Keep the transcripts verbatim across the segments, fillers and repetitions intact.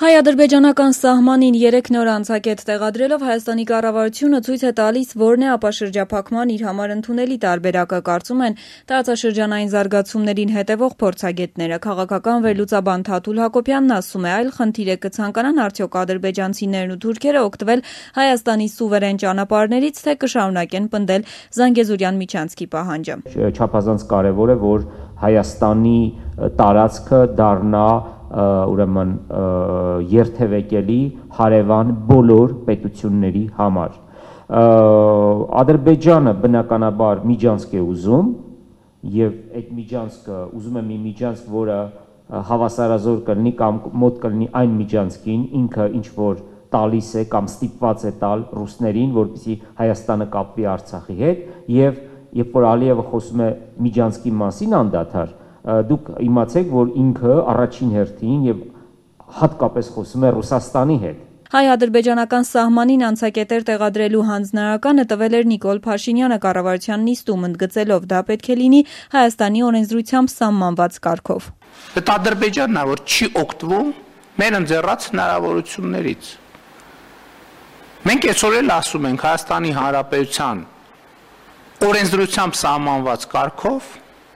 Հայ-ադրբեջանական սահմանին երեք նոր անցակետ տեղադրելով Հայաստանի կառավարությունը ցույց է տալիս, որն է ապաշրջափակման իր համար ընդունելի տարբերակը, կարծում են տարածաշրջանային զարգացումներին հետևող փորձագետները։ Քաղաքական վերլուծաբան Թաթուլ Հակոբյանն ասում է, այլ խնդիր է կցանկանան արդյոք ադրբեջանցիներն ու թուրքերը օգտվել Հայաստանի սուվերեն ճանապարհներից, թե կշարունակեն պնդել Զանգեզուրյան միջանցքի պահանջը։ Չափազանց կարևոր է, որ Հայաստանի տարածքը դառնա ուրեմն երթևեկելի հարևան բոլոր պետությունների համար։ Ադրբեջանը բնականաբար միջանցք է ուզում եւ այդ միջանցքը ուզում է մի միջանցք, որը հավասարազոր կլինի կամ մոտ կլինի այն միջանցքին, ինքը ինչ որ տալիս է կամ ստիպված է տալ ռուսներին, որպեսզի Հայաստանը կապվի Արցախի հետ, եւ երբ որ Ալիևը խոսում է միջանցքի մասին անդադար, դուք իմացեք, որ ինքը առաջին հերթին եւ հատկապես խոսում է Ռուսաստանի հետ։ Հայ-ադրբեջանական սահմանին անցակետեր տեղադրելու հանձնարարականը տվել էր Նիկոլ Փաշինյանը կառավարության նիստում, ընդգծելով դա պետք է լինի Հայաստանի օրենսդրությամբ սահմանված կարգով։ Այդ Ադրբեջանն է, որ չի օգտվում մեր ընձեռած հնարավորություններից։ Մենք այսօր էլ ասում ենք Հայաստանի Հանրապետության օրենսդրությամբ սահմանված կարգով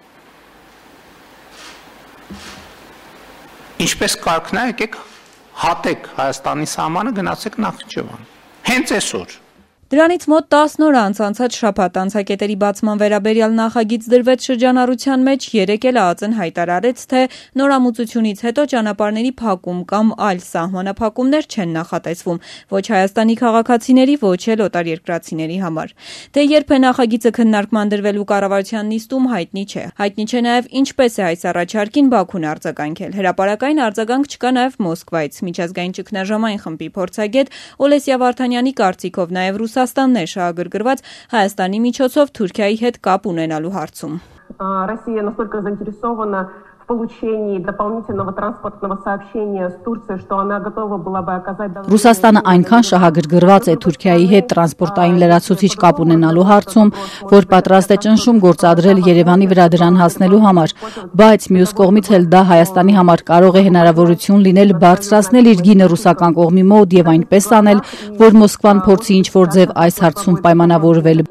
ինչպես կարգն է, եկեք հատեք Հայաստանի սահմանը, գնացեք Նախիջևան։ Հենց այսօր։ Դրանից մոտ տասն օր անց անցած շաբաթ անցակետերի բացման վերաբերյալ նախագիծ դրվեց շրջանառության մեջ, երեկ էլ ԱԱԾ-ն հայտարարեց, թե նորամուծությունից հետո ճանապարհների փակում կամ այլ սահմանափակումներ չեն նախատեսվում ոչ Հայաստանի քաղաքացիների, ոչ էլ օտարերկրացիների համար։ Դե երբ է նախագիծը քննարկման դրվելու կառավարության նիստում, հայտնի չէ։ Հայտնի չէ նաև ինչպես է այս առաջարկին Բաքուն արձագանքել։ Հրապարակային արձագանք չկա նաև Մոսկվայից։ Միջազգային ճգնաժամային խմբի փորձագետ Օլեսիա Վարդանյանի կարծիքով նաև Ռուսաստանն է շահագրգռված Հայաստանի միջոցով Թուրքիայի հետ կապ ունենալու հարցում։ Россия настолько заинтересована в получении дополнительного транспортного сообщения с Турцией, что она готова была бы оказать... Ռուսաստանը այնքան շահագրգռված է Թուրքիայի հետ տրանսպորտային լրացուցիչ կապ ունենալու հարցում, որ պատրաստ է ճնշում գործադրել Երևանի վրա դրան հասնելու համար, բայց մյուս կողմից էլ դա Հայաստանի համար կարող է հնարավորություն լինել բարձրացնել իր գինը ռուսական կողմի մոտ եւ այնպես անել, որ Մոսկվան փորձի ինչ-որ ձև այս հարցում պայմանավորվել։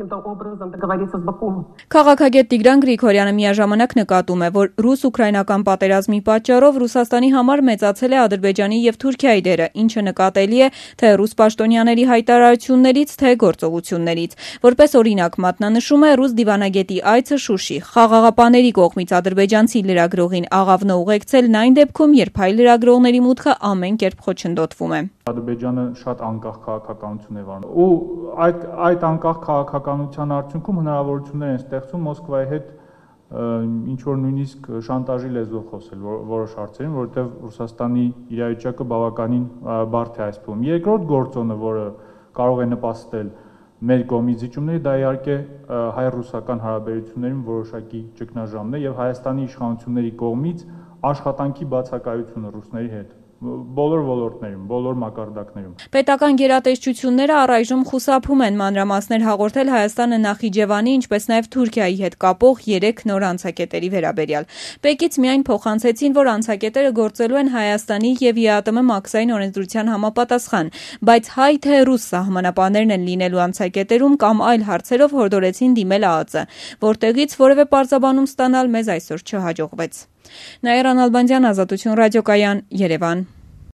Քաղաքագետ Տիգրան Գրիգորյանը միաժամանակ նկատում է, որ ռուս-ուկրաինական պատերազմի պատճառով Ռուսաստանի համար մեծացել է Ադրբեջանի եւ Թուրքիայի դերը, ինչը նկատելի է թե ռուս պաշտոնյաների հայտարարություններից, թե գործողություններից։ Որպես օրինակ մատնանշում է ռուս դիվանագետի այցը Շուշի։ Խաղաղապաների կողմից ադրբեջանցի լրագրողին աղավնը ուղեկցելն այն դեպքում, երբ հայ լրագրողների մուտքը ամեն կերպ խոչընդոտվում է։ Ադրբեջանը շատ անկախ քաղաքականություն է վարում։ Ու այդ այդ անկախ քաղաքականության արդյունքում հնարավորություններ են ստեղծում Մոսկվայի հետ ինչ որ նույնիսկ շանտաժի լեզվով խոսել որոշ հարցերին, որովհետև Ռուսաստանի իրավիճակը բավականին բարդ է այս փուլում։ Երկրորդ գործոնը, որը կարող է նպաստել մեր կողմից զիջումների, դա իհարկե հայ-ռուսական հարաբերություններում որոշակի ճգնաժամն է եւ Հայաստանի իշխանությունների կողմից աշխատանքի բացակայությունը ռուսների հետ բոլոր ոլորտներում, բոլոր մակարդակներում։ Պետական գերատեսչությունները առայժմ խուսափում են մանրամասներ հաղորդել Հայաստանը Նախիջևանի, ինչպես նաև Թուրքիայի հետ կապող երեք նոր անցակետերի վերաբերյալ։ Պեկից միայն փոխանցեցին, որ անցակետերը գործելու են Հայաստանի եւ ԵԱՏՄ մաքսային օրենսդրության համապատասխան, բայց հայ թե ռուս սահմանապահներն են լինելու անցակետերում կամ այլ հարցերով հորդորեցին դիմել ԱԱԾ, որտեղից որևէ պարզաբանում ստանալ մեզ այսօր չհաջողվեց։ Նաիրա Նալբանդյան, Ազատություն ռադիոկայան, Երևան։